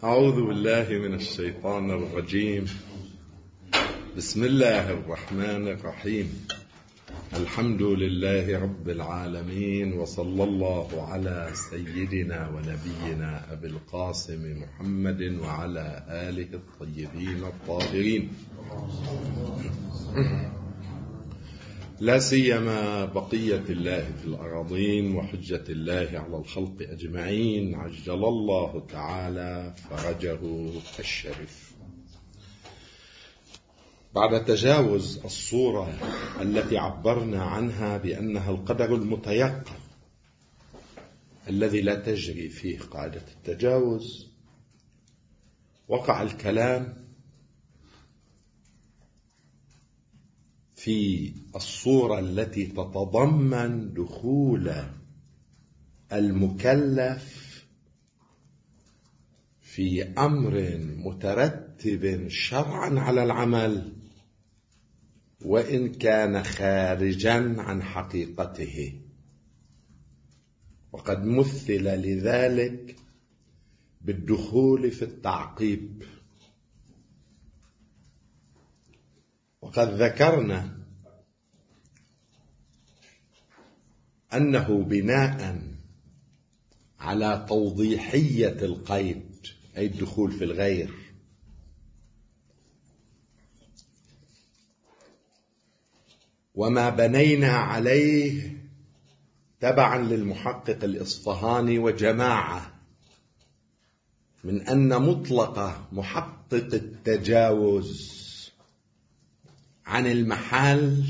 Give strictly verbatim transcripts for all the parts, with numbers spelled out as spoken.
أعوذ بالله من الشيطان الرجيم. بسم الله الرحمن الرحيم. الحمد لله رب العالمين، وصلى الله على سيدنا ونبينا أبي القاسم محمد وعلى آله الطيبين الطاهرين، لا سيما بقية الله في الأراضين وحجة الله على الخلق أجمعين، عجل الله تعالى فرجه الشريف. بعد تجاوز الصورة التي عبرنا عنها بأنها القدر المتيقن الذي لا تجري فيه قاعدة التجاوز، وقع الكلام في الصورة التي تتضمن دخول المكلف في أمر مترتب شرعا على العمل وإن كان خارجا عن حقيقته، وقد مثل لذلك بالدخول في التعقيب. وقد ذكرنا أنه بناء على توضيحية القيد، أي الدخول في الغير، وما بنينا عليه تبعا للمحقق الإصفهاني وجماعة من أن مطلق محقق التجاوز عن المحال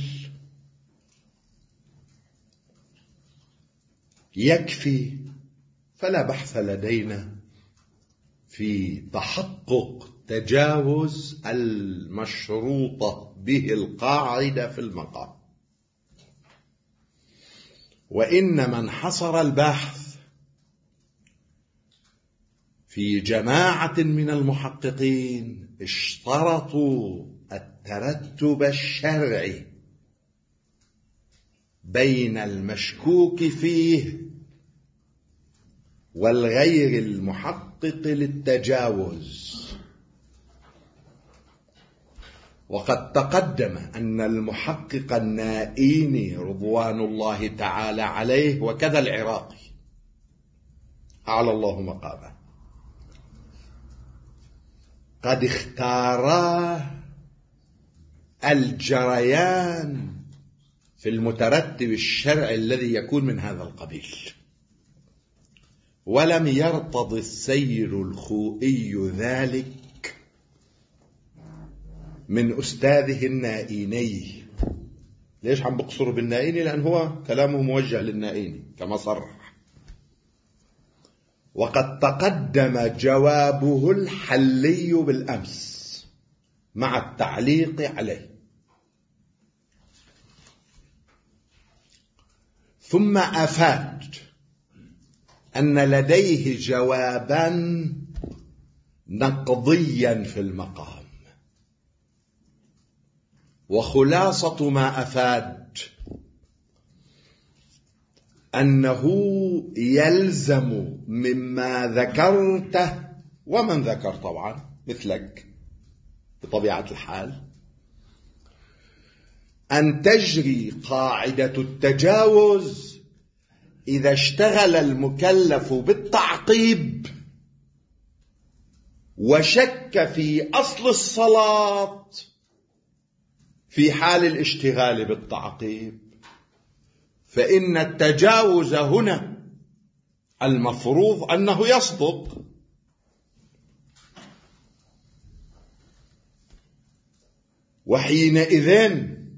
يكفي، فلا بحث لدينا في تحقق تجاوز المشروطة به القاعدة في المقام. وإنما انحصر البحث في جماعة من المحققين اشترطوا الترتب الشرعي بين المشكوك فيه والغير المحقق للتجاوز. وقد تقدم أن المحقق النائيني رضوان الله تعالى عليه وكذا العراقي أعلى الله مقامه قد اختارا الجريان في المترتب الشرعي الذي يكون من هذا القبيل، ولم يرتض السيد الخوئي ذلك من أستاذه النائيني. ليش عم بقصر بالنائيني؟ لأن هو كلامه موجه للنائيني كما صرح. وقد تقدم جوابه الحلي بالأمس مع التعليق عليه. ثم أفاد أن لديه جوابا نقضيا في المقام، وخلاصة ما أفاد أنه يلزم مما ذكرته ومن ذكر طبعا مثلك بطبيعة الحال أن تجري قاعدة التجاوز إذا اشتغل المكلف بالتعقيب وشك في أصل الصلاة في حال الاشتغال بالتعقيب، فإن التجاوز هنا المفروض أنه يصدق. وحينئذ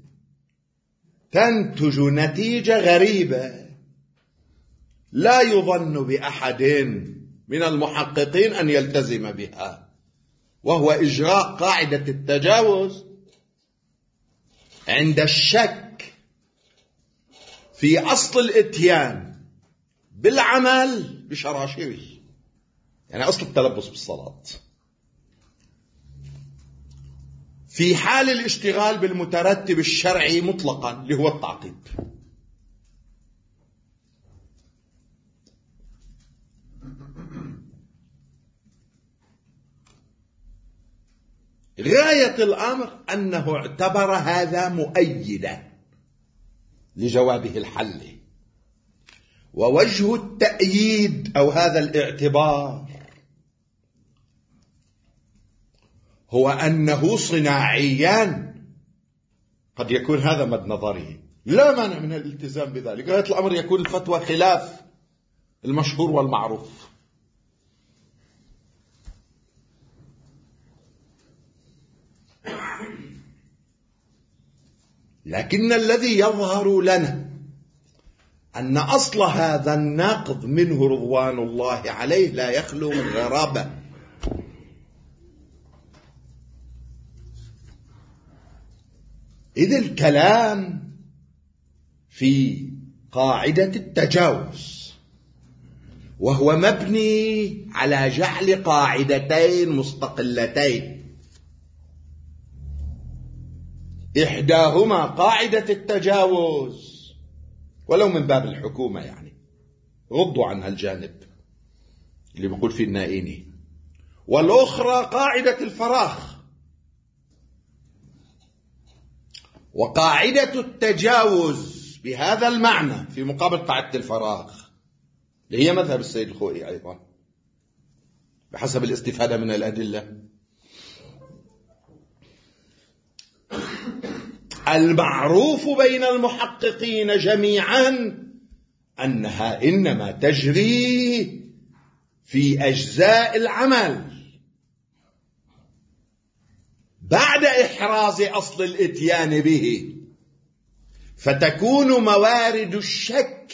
تنتج نتيجة غريبة لا يظن بأحد من المحققين أن يلتزم بها، وهو إجراء قاعدة التجاوز عند الشك في أصل الإتيان بالعمل بشراشره، يعني أصل التلبس بالصلاة، في حال الاشتغال بالمترتب الشرعي مطلقا اللي هو التعقيب. غاية الأمر أنه اعتبر هذا مؤيدا لجوابه الحل. ووجه التأييد أو هذا الاعتبار هو أنه صناعيا قد يكون هذا مد نظره، لا مانع من الالتزام بذلك. غاية الأمر يكون الفتوى خلاف المشهور والمعروف. لكن الذي يظهر لنا أن أصل هذا النقد منه رضوان الله عليه لا يخلو من غرابة. إذ الكلام في قاعدة التجاوز وهو مبني على جعل قاعدتين مستقلتين، إحداهما قاعدة التجاوز ولو من باب الحكومة، يعني غضوا عنها الجانب اللي بيقول فيه النائيني، والأخرى قاعدة الفراغ. وقاعدة التجاوز بهذا المعنى في مقابل قاعدة الفراغ اللي هي مذهب السيد الخوئي أيضا بحسب الاستفادة من الأدلة. المعروف بين المحققين جميعا أنها إنما تجري في أجزاء العمل بعد إحراز أصل الإتيان به، فتكون موارد الشك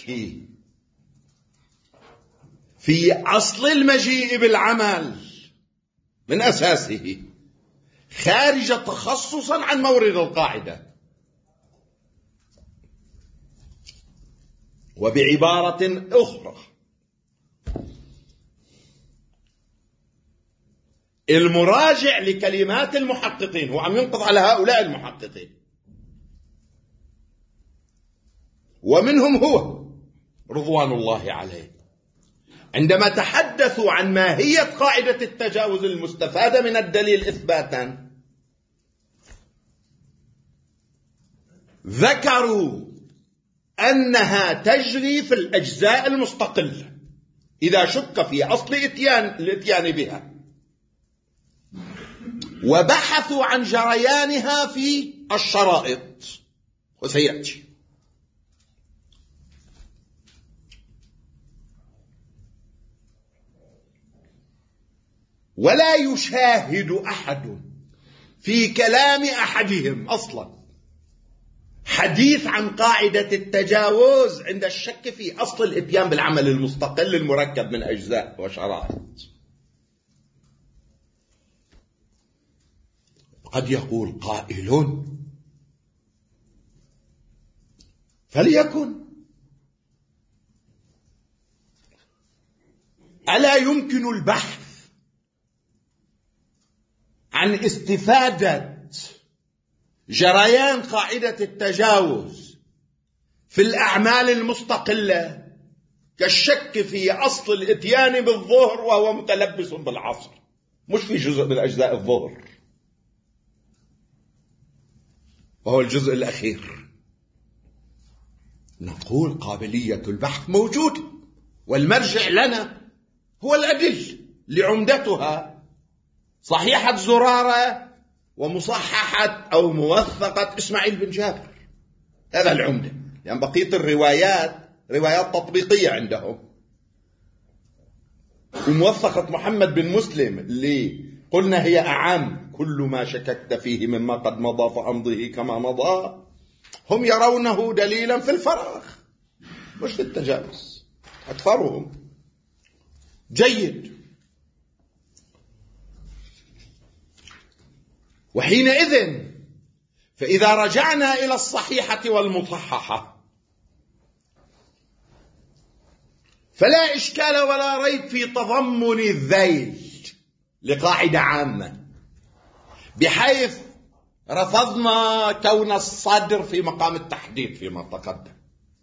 في أصل المجيء بالعمل من أساسه خارج تخصصا عن مورد القاعدة. وبعبارة أخرى، المراجع لكلمات المحققين هو عم ينقض على هؤلاء المحققين ومنهم هو رضوان الله عليه، عندما تحدثوا عن ماهية قاعدة التجاوز المستفادة من الدليل إثباتا ذكروا أنها تجري في الأجزاء المستقلة إذا شك في أصل إتيان الإتيان بها، وبحثوا عن جريانها في الشرائط وسيأتي. ولا يشاهد أحد في كلام أحدهم أصلا حديث عن قاعدة التجاوز عند الشك في أصل الإتيان بالعمل المستقل المركب من أجزاء وشرائط. قد يقول قائل فليكن، ألا يمكن البحث عن استفادة جريان قاعدة التجاوز في الأعمال المستقلة كالشك في أصل الإتيان بالظهر وهو متلبس بالعصر، مش في جزء من أجزاء الظهر وهو الجزء الأخير؟ نقول قابلية البحث موجودة، والمرجع لنا هو الأدلة لعمدتها صحيحة زرارة ومصححة أو موثقة إسماعيل بن جابر، هذا العمدة، لأن يعني بقية الروايات روايات تطبيقية عندهم. وموثقة محمد بن مسلم اللي قلنا هي أعم، كل ما شككت فيه مما قد مضى فأمضه كما مضى، هم يرونه دليلا في الفراغ مش في التجاوز أكثرهم. جيد. وحينئذ فإذا رجعنا إلى الصحيحة والمصححة فلا إشكال ولا ريب في تضمن الذيل لقاعدة عامة، بحيث رفضنا كون الصدر في مقام التحديد فيما تقدم،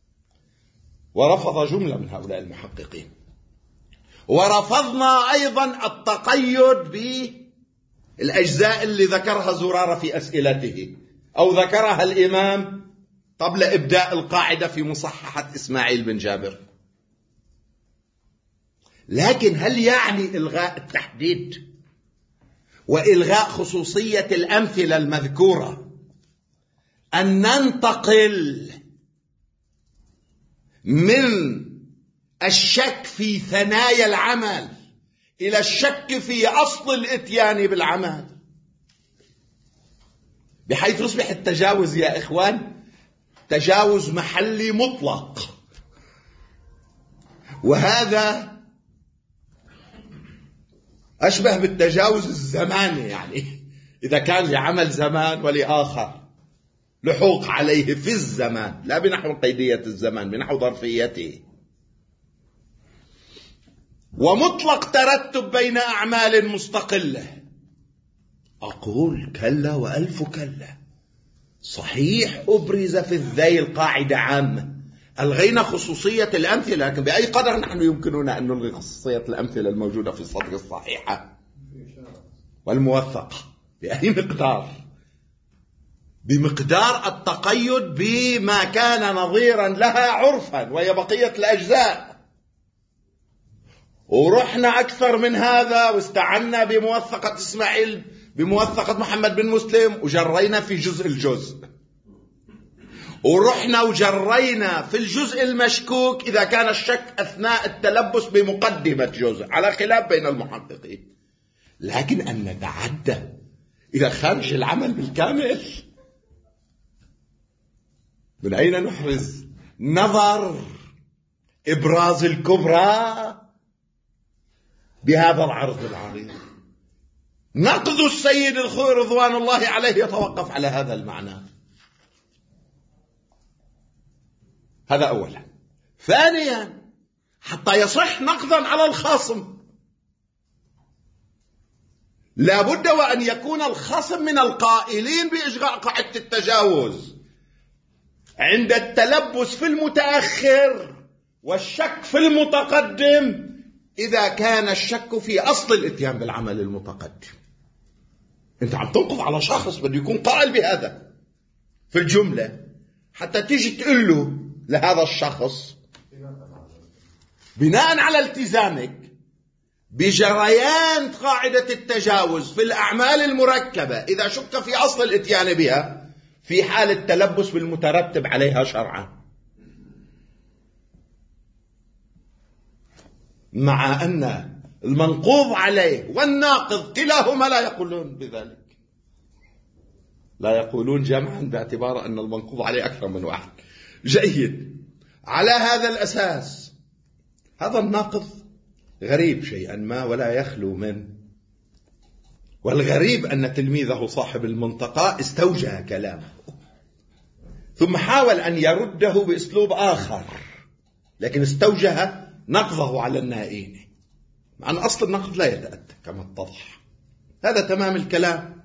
ورفض جملة من هؤلاء المحققين، ورفضنا أيضا التقيد الأجزاء اللي ذكرها زرارة في أسئلته أو ذكرها الإمام قبل إبداء القاعدة في مصححة إسماعيل بن جابر. لكن هل يعني إلغاء التحديد وإلغاء خصوصية الأمثلة المذكورة أن ننتقل من الشك في ثنايا العمل إلى الشك في أصل الإتيان بالعمل، بحيث يصبح التجاوز يا إخوان تجاوز محلي مطلق؟ وهذا أشبه بالتجاوز الزماني، يعني إذا كان لعمل زمان ولآخر لحوق عليه في الزمان، لا بنحو قيدية الزمان، بنحو ظرفيته. ومطلق ترتب بين أعمال مستقلة. أقول كلا وألف كلا. صحيح أبرز في الذيل قاعدة عامة، ألغينا خصوصية الأمثلة، لكن بأي قدر نحن يمكننا أن نلغي خصوصية الأمثلة الموجودة في الصدر الصحيحة والموثقة؟ بأي مقدار؟ بمقدار التقيد بما كان نظيرا لها عرفا، وهي بقية الأجزاء. ورحنا أكثر من هذا واستعنا بموثقة إسماعيل بموثقة محمد بن مسلم وجرينا في جزء الجزء، ورحنا وجرينا في الجزء المشكوك إذا كان الشك أثناء التلبس بمقدمة جزء، على خلاف بين المحققين. لكن أن نتعدى إلى خارج العمل بالكامل، من أين نحرز نظر إبراز الكبرى بهذا العرض العريض؟ نقد السيد الخوئي رضوان الله عليه يتوقف على هذا المعنى. هذا أولا. ثانيا، حتى يصح نقدا على الخاصم لا بد وأن يكون الخصم من القائلين بإجراء قاعدة التجاوز عند التلبس في المتأخر والشك في المتقدم، إذا كان الشك في أصل الإتيان بالعمل المتقدم. أنت عم تنقض على شخص بده يكون قائل بهذا في الجملة، حتى تيجي تقول له لهذا الشخص بناء على التزامك بجريان قاعدة التجاوز في الأعمال المركبة إذا شك في أصل الإتيان بها في حال التلبس بالمترتب عليها شرعا، مع أن المنقوض عليه والناقض كلاهما لا يقولون بذلك، لا يقولون جمعا باعتبار أن المنقوض عليه أكثر من واحد. جيد. على هذا الأساس هذا الناقض غريب شيئا ما ولا يخلو منه، والغريب أن تلميذه صاحب المنطقة استوجه كلامه ثم حاول أن يرده بأسلوب آخر، لكن استوجه نقضه على النائين، مع أن أصل النقض لا يتأتى كما اتضح. هذا تمام الكلام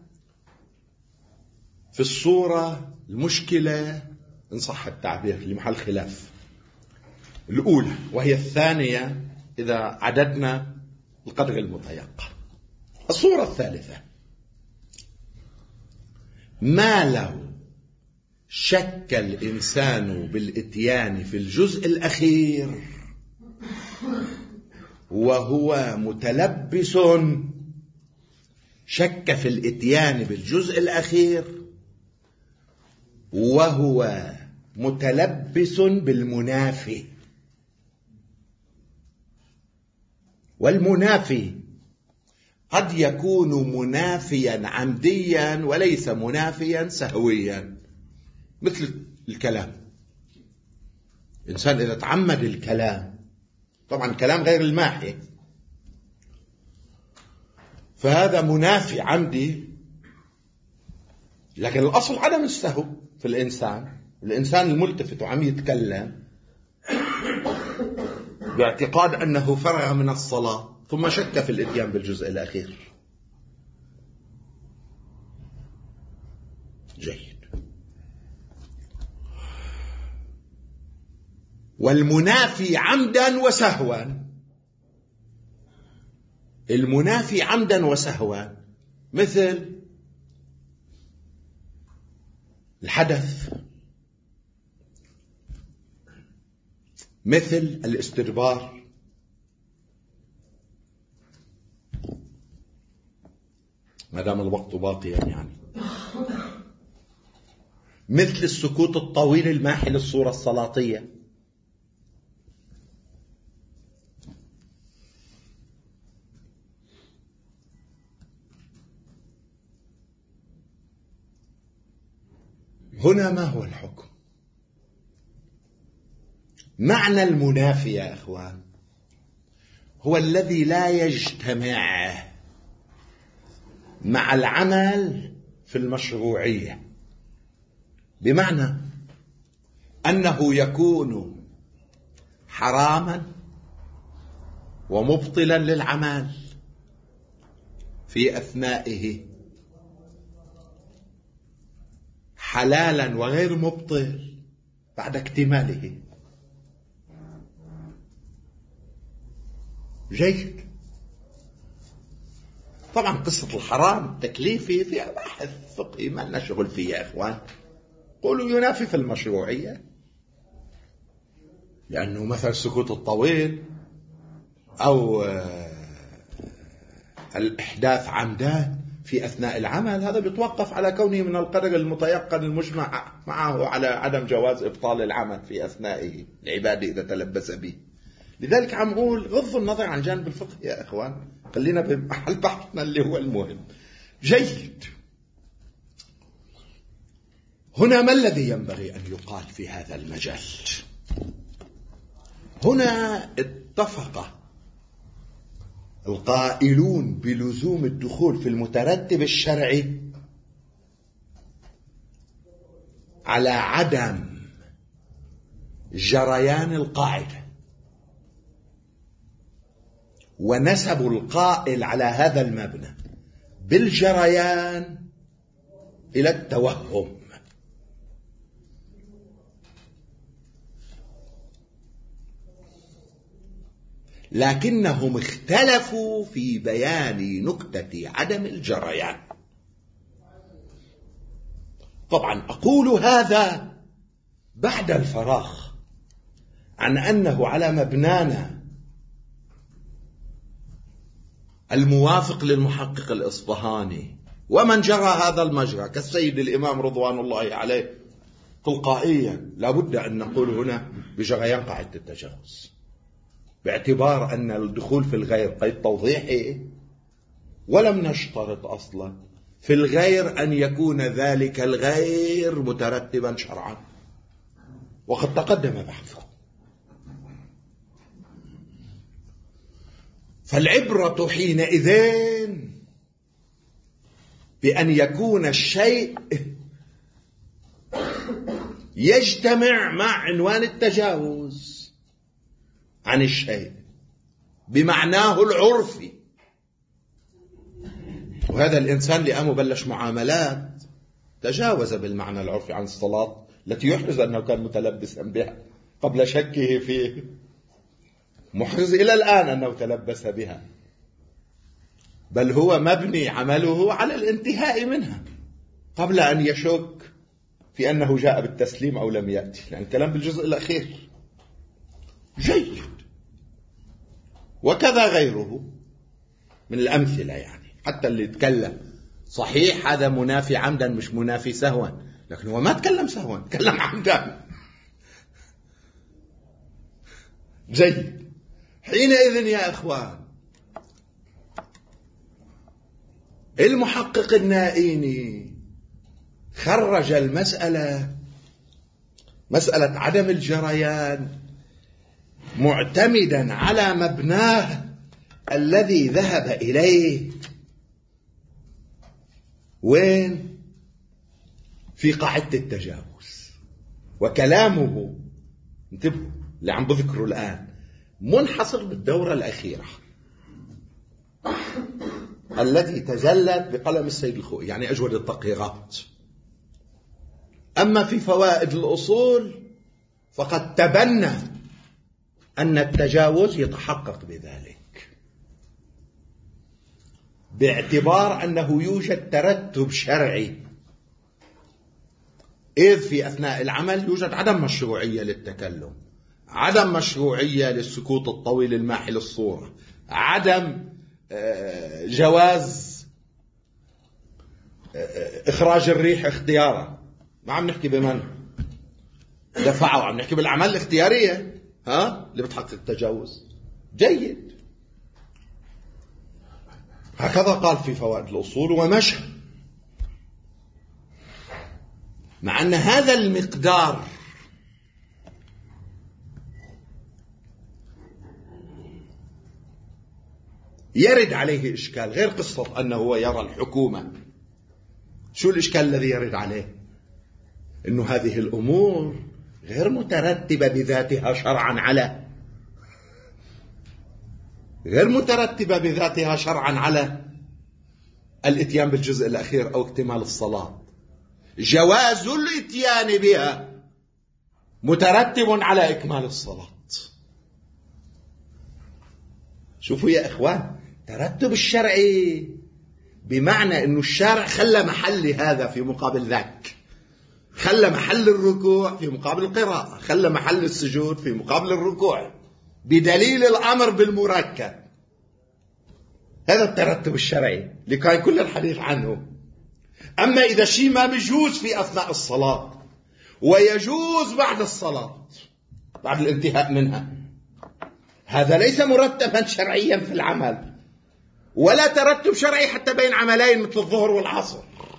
في الصورة المشكلة إن صح التعبير لمحل خلاف الأولى، وهي الثانية إذا عددنا القدر المتيقن. الصورة الثالثة: ما لو شك الإنسان بالإتيان في الجزء الأخير وهو متلبس، شك في الإتيان بالجزء الأخير وهو متلبس بالمنافي. والمنافي قد يكون منافيا عمديا وليس منافيا سهويا، مثل الكلام. الإنسان إذا تعمد الكلام، طبعا الكلام غير الماحي، فهذا منافي عمدي، لكن الأصل عدم السهو في الإنسان. الإنسان الملتفت وعم يتكلم باعتقاد أنه فرغ من الصلاة ثم شك في الإتيان بالجزء الأخير. جيد. والمنافي عمدا وسهوا، المنافي عمدا وسهوا مثل الحدث، مثل الاستدبار، ما دام الوقت باقيا يعني، مثل السكوت الطويل الماحي للصورة السلاطية، هنا ما هو الحكم؟ معنى المنافي يا إخوان هو الذي لا يجتمع مع العمل في المشروعية، بمعنى أنه يكون حراما ومبطلا للعمل في أثنائه، حلالا وغير مبطل بعد اكتماله. جيد. طبعا قصة الحرام التكليفي فيها بحث فقهي ما لنا شغل فيه يا إخوان. قولوا ينافي في المشروعية، لأنه مثل السكوت الطويل أو الإحداث عمدان في أثناء العمل، هذا بيتوقف على كونه من القدر المتيقن المجمع معه على عدم جواز إبطال العمل في أثناء العبادة إذا تلبس به. لذلك عم أقول غض النظر عن جانب الفقه يا إخوان، خلينا بمحل بحثنا اللي هو المهم. جيد. هنا ما الذي ينبغي أن يقال في هذا المجال؟ هنا اتفق القائلون بلزوم الدخول في المترتب الشرعي على عدم جريان القاعدة، ونسبوا القائل على هذا المبنى بالجريان إلى التوهم. لكنهم اختلفوا في بيان نكتة عدم الجريان. طبعا أقول هذا بعد الفراغ عن أنه على مبنانا الموافق للمحقق الإصفهاني ومن جرى هذا المجرى كالسيد الإمام رضوان الله عليه، تلقائيا لابد أن نقول هنا بجريان قاعدة التجاوز، باعتبار أن الدخول في الغير قيد توضيحي، ولم نشترط أصلا في الغير أن يكون ذلك الغير مترتبا شرعا، وقد تقدم بحثه. فالعبرة حينئذ بأن يكون الشيء يجتمع مع عنوان التجاوز عن الشيء بمعناه العرفي. وهذا الإنسان اللي قام بلش معاملات تجاوز بالمعنى العرفي عن الصلاة التي يحرز أنه كان متلبسا بها قبل شكه فيه، محرز إلى الآن أنه تلبس بها، بل هو مبني عمله على الانتهاء منها قبل أن يشك في أنه جاء بالتسليم أو لم يأتي، لأن يعني الكلام بالجزء الأخير. جيد. وكذا غيره من الأمثلة، يعني حتى اللي يتكلم صحيح هذا منافي عمدا مش منافي سهوا، لكن هو ما تكلم سهوا، تكلم عمدا. جيد. حينئذ يا إخوان المحقق النائيني خرج المسألة مسألة عدم الجريان معتمدا على مبناه الذي ذهب إليه وين؟ في قاعدة التجاوز. وكلامه انتبهوا اللي عم بذكره الآن منحصر بالدورة الأخيرة التي تجلت بقلم السيد الخوئي، يعني أجود التقريرات. أما في فوائد الأصول فقد تبنى أن التجاوز يتحقق بذلك. باعتبار أنه يوجد ترتب شرعي، إذ في أثناء العمل يوجد عدم مشروعية للتكلم، عدم مشروعية للسكوت الطويل الماحي للصورة، عدم جواز إخراج الريح اختيارا. ما عم نحكي بمن دفعوا، عم نحكي بالأعمال الاختيارية ها اللي بتحقق التجاوز. جيد، هكذا قال في فوائد الأصول ومشى. مع أن هذا المقدار يرد عليه إشكال، غير قصة أنه هو يرى الحكومة. شو الإشكال الذي يرد عليه؟ أنه هذه الأمور غير مترتبة بذاتها شرعا على غير مترتبة بذاتها شرعا على الاتيان بالجزء الأخير أو اكتمال الصلاة. جواز الاتيان بها مترتب على إكمال الصلاة. شوفوا يا إخوان، ترتب الشرعي بمعنى أنه الشارع خلى محل هذا في مقابل ذاك، خلى محل الركوع في مقابل القراءة، خلى محل السجود في مقابل الركوع، بدليل الأمر بالمركب. هذا الترتب الشرعي اللي كان كل الحديث عنه. أما إذا شيء ما بيجوز في أثناء الصلاة ويجوز بعد الصلاة بعد الانتهاء منها، هذا ليس مرتبا شرعيا في العمل، ولا ترتب شرعي حتى بين عملين مثل الظهر والعصر،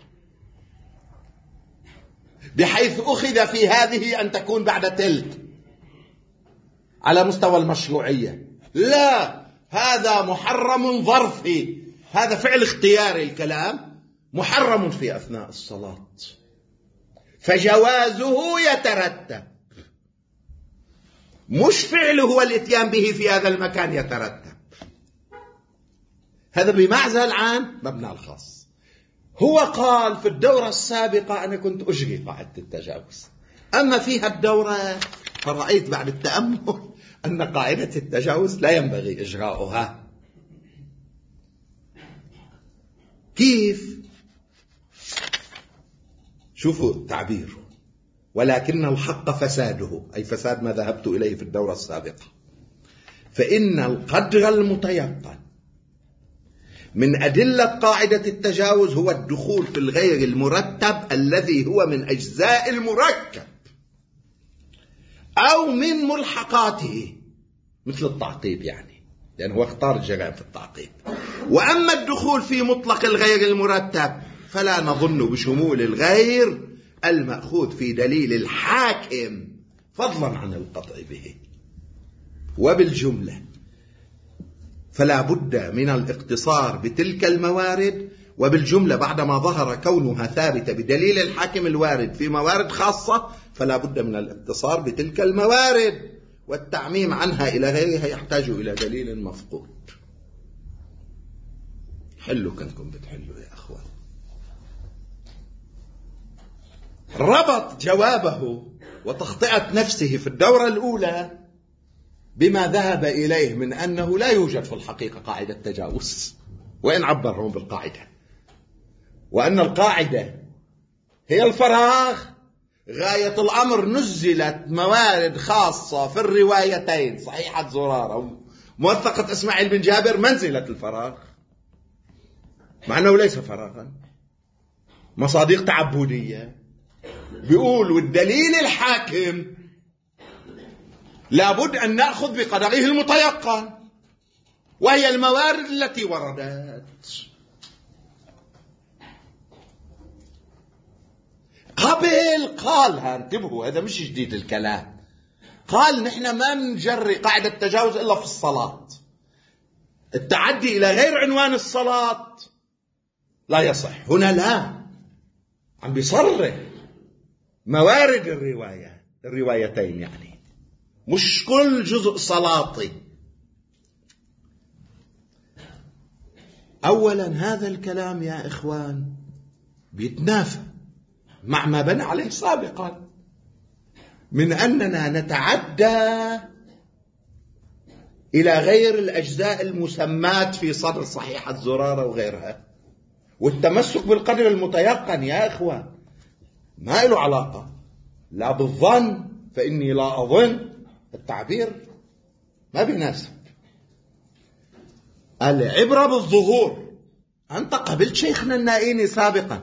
بحيث أخذ في هذه أن تكون بعد تلك على مستوى المشروعية. لا، هذا محرم ظرفي، هذا فعل اختياري، الكلام محرم في أثناء الصلاة، فجوازه يترتب، مش فعله والاتيان به في هذا المكان يترتب. هذا بمعزل عن مبنى الخاص. هو قال في الدورة السابقة أنا كنت أجري قاعدة التجاوز، أما فيها الدورة فرأيت بعد التأمل أن قاعدة التجاوز لا ينبغي إجراؤها. كيف؟ شوفوا تعبيره: ولكن الحق فساده، أي فساد ما ذهبت إليه في الدورة السابقة، فإن القدر المتيقن من أدلة قاعدة التجاوز هو الدخول في الغير المرتب الذي هو من أجزاء المركب أو من ملحقاته مثل التعقيب، يعني لأنه هو اختار الجرائم في التعقيب. وأما الدخول في مطلق الغير المرتب فلا نظن بشمول الغير المأخوذ في دليل الحاكم فضلا عن القطع به. وبالجملة فلا بد من الاقتصار بتلك الموارد، وبالجملة بعدما ظهر كونها ثابتة بدليل الحاكم الوارد في موارد خاصة فلا بد من الاقتصار بتلك الموارد، والتعميم عنها إلى غيرها يحتاج إلى دليل مفقود. حلوا كنكم بتحلوا يا أخوان. ربط جوابه وتخطئة نفسه في الدورة الأولى بما ذهب إليه من أنه لا يوجد في الحقيقة قاعدة تجاوز، وإن عبرهم بالقاعدة، وأن القاعدة هي الفراغ. غاية الأمر نزلت موارد خاصة في الروايتين، صحيحة زرارة وموثقة إسماعيل بن جابر، منزلة الفراغ، مع أنه ليس فراغا، مصادق تعبدية. بيقول والدليل الحاكم لابد أن نأخذ بقدره المتيقن، وهي الموارد التي وردت. قبل قال، انتبهوا هذا مش جديد الكلام، قال نحن ما نجري قاعدة التجاوز إلا في الصلاة، التعدي إلى غير عنوان الصلاة لا يصح. هنا لا، عم بيصرح موارد الرواية الروايتين، يعني مش كل جزء صلاتي. أولا هذا الكلام يا إخوان بيتنافى مع ما بنى عليه سابقا من أننا نتعدى إلى غير الأجزاء المسمات في صدر صحيحة زرارة وغيرها، والتمسك بالقدر المتيقن يا إخوان ما له علاقة لا بالظن، فإني لا أظن التعبير ما بيناسب. العبرة بالظهور. أنت قبلت شيخنا النائيني سابقا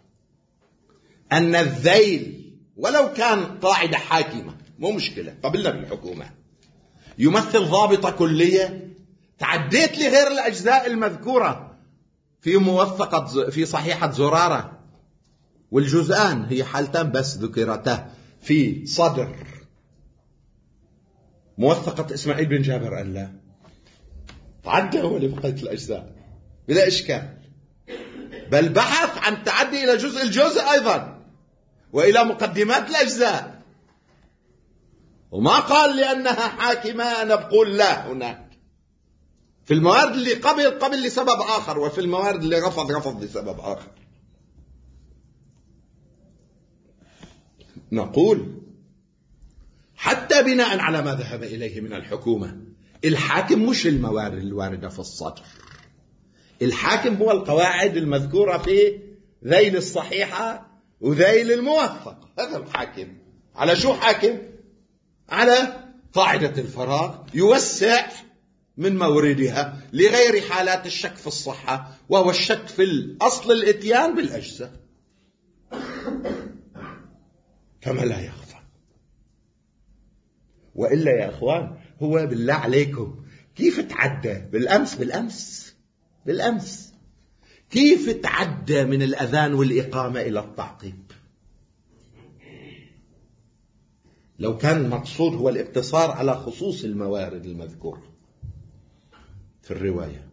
أن الذيل ولو كان قاعدة حاكمة مو مشكلة، قبلنا بالحكومة، يمثل ضابطة كلية. تعديت لغير الأجزاء المذكورة في موثقة في صحيحة زرارة، والجزءان هي حالتان بس ذكرتا في صدر موثقة إسماعيل بن جابر أن لا تعدى هو لبقية الأجزاء بلا إشكال، بل بحث عن تعدي إلى جزء الجزء أيضا وإلى مقدمات الأجزاء، وما قال لأنها حاكمة أنا بقول لا. هناك في الموارد اللي قبل قبل لسبب آخر، وفي الموارد اللي رفض رفض لسبب آخر. نقول حتى بناء على ما ذهب إليه من الحكومة، الحاكم مش الموارد الواردة في الصدر، الحاكم هو القواعد المذكورة في ذيل الصحيحة وذيل الموثق. هذا الحاكم. على شو حاكم؟ على قاعدة الفراغ، يوسع من موردها لغير حالات الشك في الصحة، وهو الشك في الأصل الإتيان بالأجزاء كما لا يخفى. وإلا يا أخوان هو بالله عليكم كيف تعدى بالأمس بالأمس بالأمس كيف تعدى من الأذان والإقامة إلى التعقيب؟ لو كان المقصود هو الاقتصار على خصوص الموارد المذكورة في الرواية،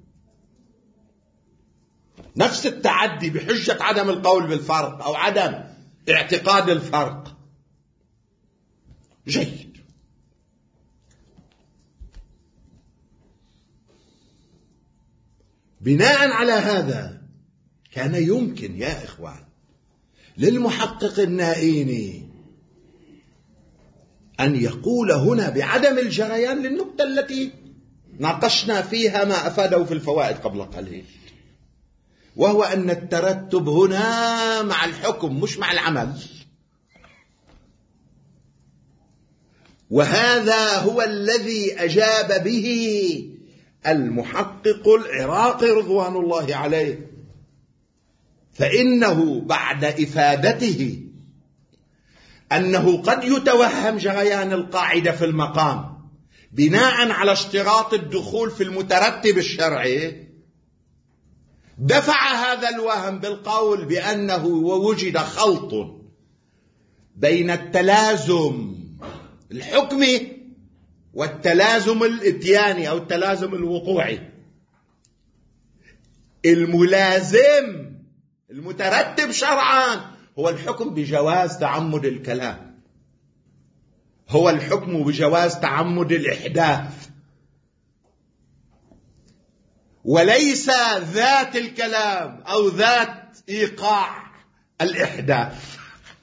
نفس التعدي بحجة عدم القول بالفرق أو عدم اعتقاد الفرق. جيد. بناء على هذا كان يمكن يا إخوان للمحقق النائيني أن يقول هنا بعدم الجريان للنقطة التي ناقشنا فيها ما أفاده في الفوائد قبل قليل، وهو أن الترتب هنا مع الحكم مش مع العمل. وهذا هو الذي أجاب به المحقق العراقي رضوان الله عليه، فإنه بعد إفادته أنه قد يتوهم جريان القاعدة في المقام بناء على اشتراط الدخول في المترتب الشرعي، دفع هذا الوهم بالقول بأنه ووجد خلط بين التلازم الحكمي والتلازم الاتياني أو التلازم الوقوعي. الملازم المترتب شرعا هو الحكم بجواز تعمد الكلام، هو الحكم بجواز تعمد الإحداث، وليس ذات الكلام أو ذات إيقاع الإحداث.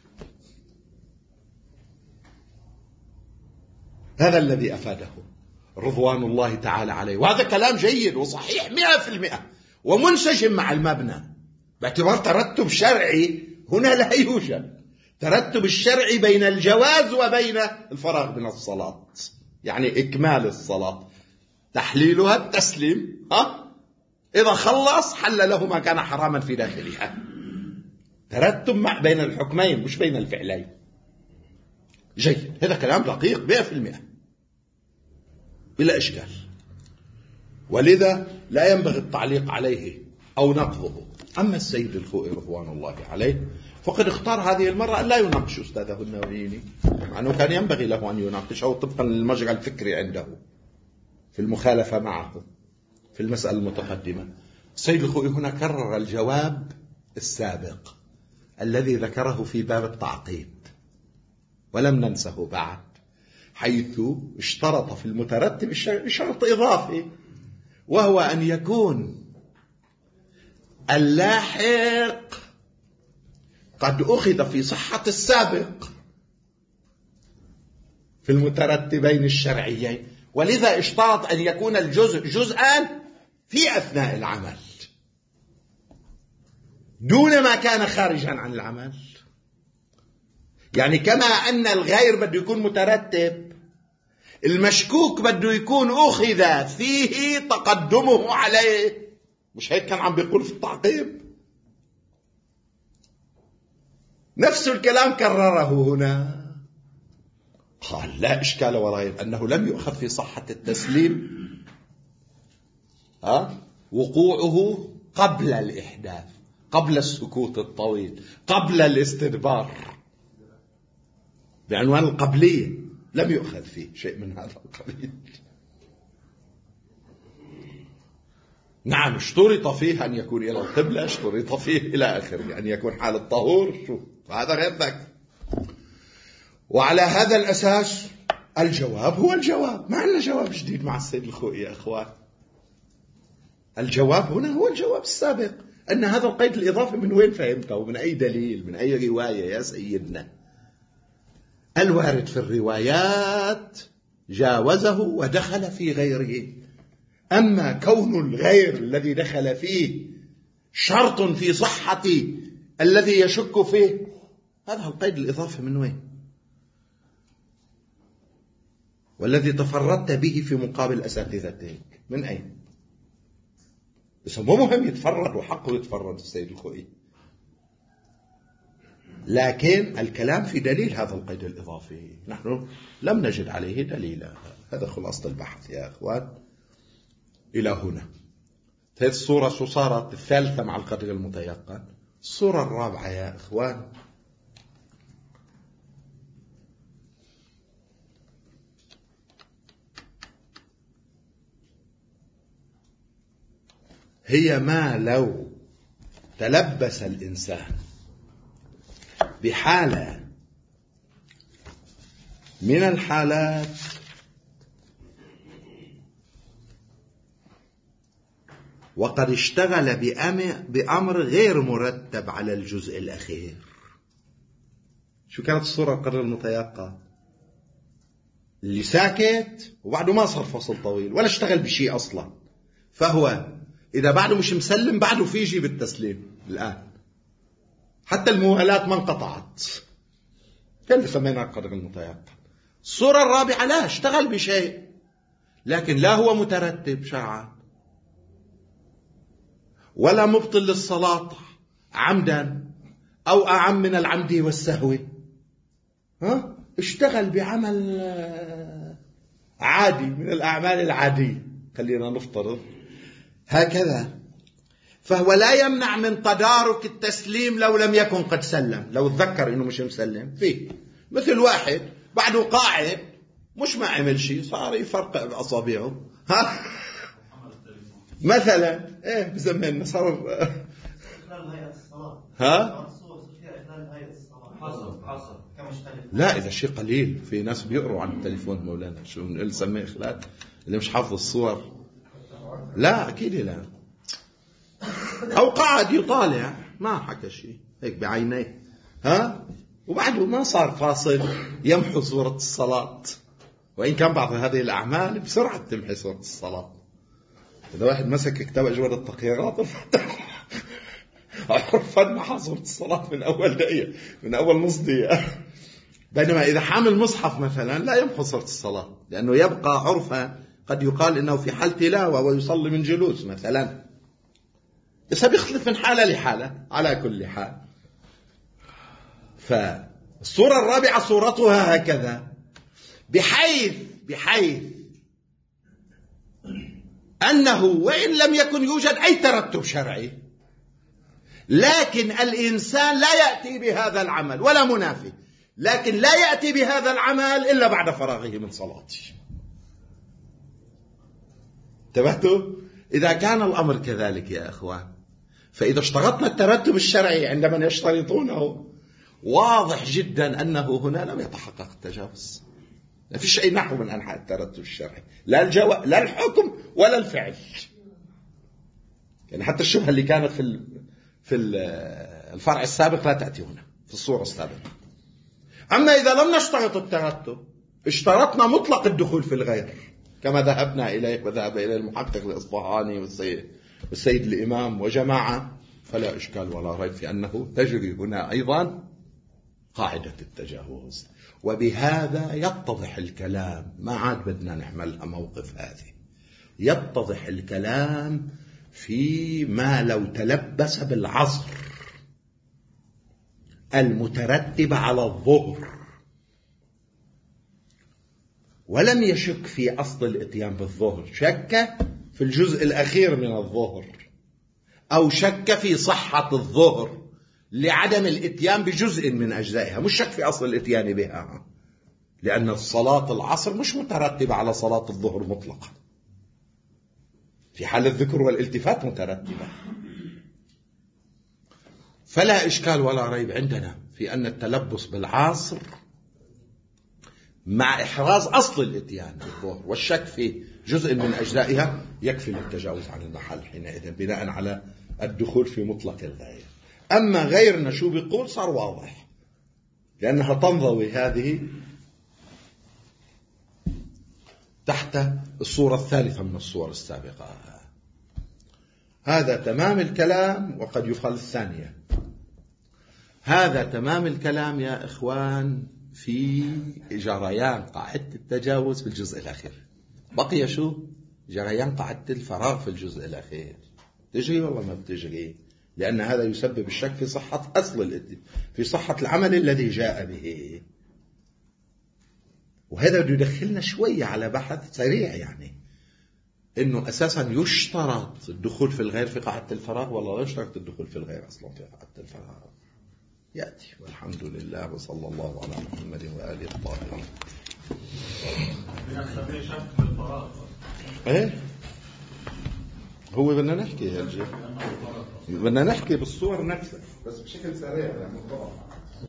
هذا الذي أفاده رضوان الله تعالى عليه، وهذا كلام جيد وصحيح مئة في المئة ومنسجم مع المبنى، باعتبار ترتب شرعي هنا لا يوجد ترتب الشرعي بين الجواز وبين الفراغ من الصلاة، يعني إكمال الصلاة تحليلها التسليم، ها إذا خلص حل له ما كان حراما في داخلها. ترتب مع بين الحكمين مش بين الفعلين. جيد. هذا كلام دقيق مئة في المئة بلا إشكال، ولذا لا ينبغي التعليق عليه أو نقضه. أما السيد الخوئي رضوان الله عليه فقد اختار هذه المرة أن لا يناقش أستاذه النوويني، مع أنه كان ينبغي له أن يناقشه طبقا للمجرى الفكري عنده في المخالفة معه في المسألة المتقدمة. السيد الخوئي هنا كرر الجواب السابق الذي ذكره في باب التعقيد ولم ننسه بعد، حيث اشترط في المترتب شرط إضافي، وهو أن يكون اللاحق قد أخذ في صحة السابق في المترتبين الشرعيين، ولذا اشترط أن يكون الجزء جزءا في أثناء العمل دون ما كان خارجا عن العمل. يعني كما أن الغير بده يكون مترتب، المشكوك بده يكون أخذ فيه تقدمه عليه. مش هيك كان عم بيقول في التعقيب؟ نفس الكلام كرره هنا. قال لا إشكال ورايب أنه لم يؤخذ في صحة التسليم ها وقوعه قبل الإحداث، قبل السكوت الطويل، قبل الاستدبار، بعنوان القبلية لم يؤخذ فيه شيء من هذا القبيل. نعم اشترط فيه أن يكون إلى القبلة، اشترط فيه إلى آخره، أن يكون حال الطهور، شو هذا غير ذاك. وعلى هذا الأساس الجواب هو الجواب، ما عندنا جواب جديد مع السيد الخوئي يا أخوان. الجواب هنا هو الجواب السابق. أن هذا القيد الإضافي من وين فهمته؟ من أي دليل؟ من أي رواية يا سيدنا؟ الوارد في الروايات جاوزه ودخل في غيره. أما كون الغير الذي دخل فيه شرط في صحة الذي يشك فيه، هذا القيد الإضافي من وين؟ والذي تفردت به في مقابل أساتذتك من أين؟ بس مو مهم يتفرد، وحقه يتفرد السيد الخوئي، لكن الكلام في دليل هذا القيد الإضافي نحن لم نجد عليه دليلا. هذا خلاصة البحث يا أخوان. إلى هنا هذه الصورة صارت الثالثة مع القدر المتيقن. الصورة الرابعة يا أخوان هي ما لو تلبس الإنسان بحالة من الحالات وقد اشتغل بأمر غير مرتب على الجزء الأخير. شو كانت الصورة القدر المتيقن؟ اللي ساكت وبعده ما صار فصل طويل ولا اشتغل بشيء أصلا، فهو إذا بعده مش مسلم بعده في يجي بالتسليم الآن، حتى الموالات ما انقطعت، كان سميناه القدر المتيقن. الصورة الرابعة لا اشتغل بشيء لكن لا هو مترتب شرعا ولا مبطل للصلاة عمدا أو أعم من العمد والسهو، ها اشتغل بعمل عادي من الأعمال العادية، خلينا نفترض هكذا، فهو لا يمنع من تدارك التسليم لو لم يكن قد سلم، لو تذكر إنه مش مسلم فيه. مثل واحد بعده قاعد مش ما عمل شيء صار يفرقع بأصابعه ها مثلا ايه بزمن صار ها لا اذا شيء قليل. في ناس بيقروا عن التليفون مولانا شو نسميه اخلال اللي مش حافظ الصور، لا اكيد لا، او قاعد يطالع ما حكى شيء هيك بعينيه ها وبعده ما صار فاصل يمحو صورة الصلاة، وإن كان بعض هذه الأعمال بسرعة تمحي صورة الصلاة. إذا واحد مسك كتاب أجوبة التقييرات عرفا محى صورة الصلاة من أول دقيقة، من أول نص دقيقة، بينما إذا حامل مصحف مثلا لا يمحو صورة الصلاة لأنه يبقى عرفا، قد يقال إنه في حال تلاوة ويصلي من جلوس مثلا، بس بيختلف من حالة لحالة على كل حال. فالصورة الرابعة صورتها هكذا، بحيث بحيث أنه وإن لم يكن يوجد أي ترتب شرعي لكن الإنسان لا يأتي بهذا العمل ولا منافي، لكن لا يأتي بهذا العمل إلا بعد فراغه من صلاته. انتبهتوا؟ إذا كان الأمر كذلك يا أخوان، فإذا اشترطنا الترتب الشرعي عندما يشترطونه واضح جدا أنه هنا لم يتحقق التجاوز، لا فيش أي نحو من أنحاء الترتب الشرعي، لا الجو... لا الحكم ولا الفعل. يعني حتى الشبهة اللي كانت في ال... في الفرع السابق لا تأتي هنا في الصورة السابقة. أما إذا لم نشترط الترتب، اشترطنا مطلق الدخول في الغير، كما ذهبنا إليه وذهب إليه المحقق الإصفهاني والسيد, والسيد الإمام وجماعة، فلا إشكال ولا ريب في أنه تجري هنا أيضا قاعدة التجاوز. وبهذا يتضح الكلام، ما عاد بدنا نحملها موقف هذه، يتضح الكلام فيما لو تلبس بالعصر المترتب على الظهر ولم يشك في أصل الإتيان بالظهر، شك في الجزء الأخير من الظهر، أو شك في صحة الظهر لعدم الإتيان بجزء من أجزائها، مش شك في أصل الإتيان بها، لأن صلاة العصر مش مترتبة على صلاة الظهر مطلقا، في حال الذكر والالتفات مترتبة. فلا إشكال ولا ريب عندنا في أن التلبس بالعصر مع إحراز أصل الإتيان بالظهر والشك في جزء من أجزائها يكفي للتجاوز عن المحل حينئذ بناء على الدخول في مطلق الغير. أما غيرنا شو بيقول صار واضح، لأنها تنضوي هذه تحت الصورة الثالثة من الصور السابقة. هذا تمام الكلام، وقد يقال الثانية. هذا تمام الكلام يا إخوان في جريان قاعدة التجاوز في الجزء الأخير. بقي شو؟ جريان قاعدة الفراغ في الجزء الأخير، تجري ولا ما بتجري؟ لأن هذا يسبب الشك في صحة أصل الإتيان، في صحة العمل الذي جاء به. وهذا بده يدخلنا شوية على بحث سريع، يعني إنه أساسا يشترط الدخول في الغير في قاعدة الفراغ ولا لا يشترط الدخول في الغير أصلا في قاعدة الفراغ؟ يأتي. والحمد لله وصلى الله على محمد وآله الطاهرين. ايه هو بدنا نحكي هالجي بدنا نحكي بالصور نفسها بس بشكل سريع يعني.